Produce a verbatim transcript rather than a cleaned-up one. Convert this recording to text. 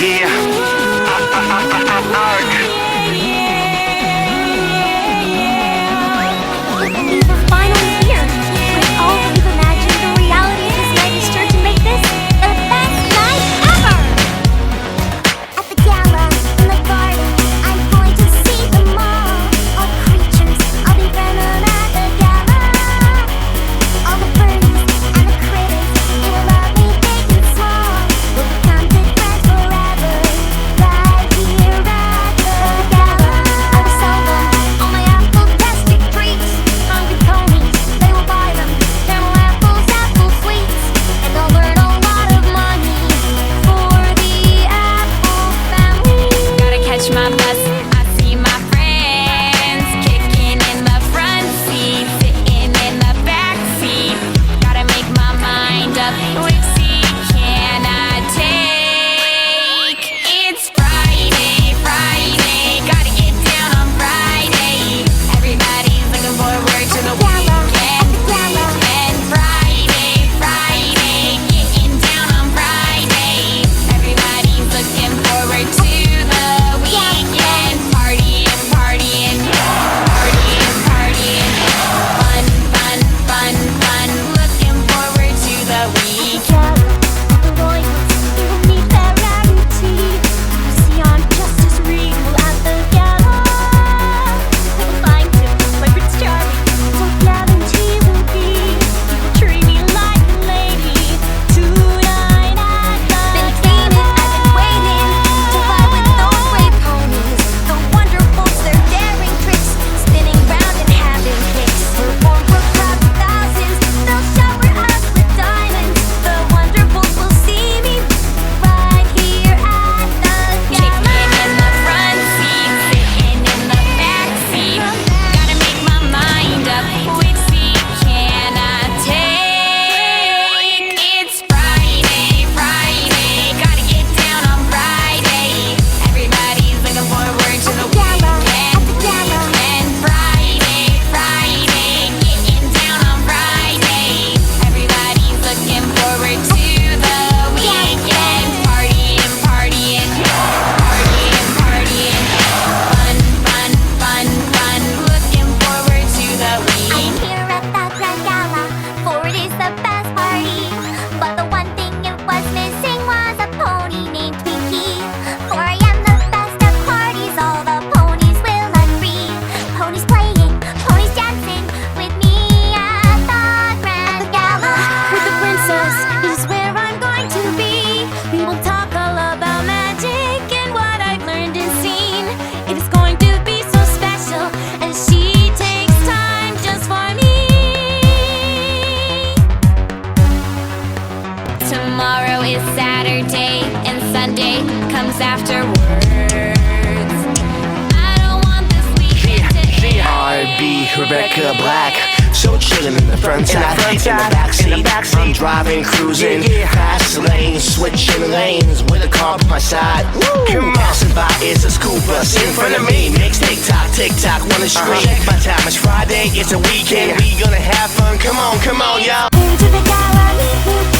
Yeah. Arc. We were finally here. We all could have imagined the reality of this night is sure to make this the best night ever. At the gala, in the garden, I'm going to see them all. All creatures, I'll be venom at the gala. All the birdies and the critters, they will love me big and small. We'll become good friends forever, right here at the gala. I will sell them all my apple-tastic treats. Hungry ponies, they will buy them. Caramel apples, apple sweets, and they'll earn a lot of money for the Apple family. Gotta catch my bus, I see my friends kicking in the front seat, sitting in the back seat. Gotta make my mind up, which seat can I take? It's Friday, Friday, gotta get down on Friday. Everybody's looking forward to the weekend, weekend. Friday, Friday, getting down on Friday. Everybody's looking forward to the weekend. Partying, partying, partying, partying. Fun, fun, fun, fun. Looking forward to the weekend. The royals, they will meet their rarity. See on Justice Regal at the gala. We will find him like Prince Charming. So gallant he will be. He will treat me like a lady tonight at the gala. Been dreaming, I've been waiting to fly with those brave ponies. The Wonderfuls, their daring tricks, spinning round and having kicks. Perform for crowds of thousands, they'll shower us with diamonds. The Wonderfuls will see me right here at the Kicking gala. in the front seat, sitting in the back seat. Gotta make my mind up, which seat can I take? It's Friday, Friday, gotta get down on Friday. Everybody's looking forward to the weekend, weekend. Friday, Friday, getting down on Friday. Everybody's looking forward to the weekend. Partying, partying, partying, partying. Fun, fun, fun, fun. Looking forward to the I'm weekend. here at the grand gala, for it is the best party. But the one thing it was missing was a pony named Twinkie. For I am the best of parties, all the ponies will agree. Ponies playing, ponies dancing with me at the grand gala. With the princess is where I'm going to be. We will talk all about magic and what I've learned and seen. It is going to be so special as she takes time just for me. Tomorrow is Saturday and Sunday comes afterwards. I don't want this weekend to end. R B Rebecca Black. So chillin' in the front side, in the back seat. I'm driving, cruising, fast lanes, switching lanes with a car by my side. Come on, passing by is a school bus in front of me. Makes tick tock, tick tock, wanna street. Check my time, it's Friday, it's a weekend. We gonna have fun. Come on, come on, y'all. Into the gala,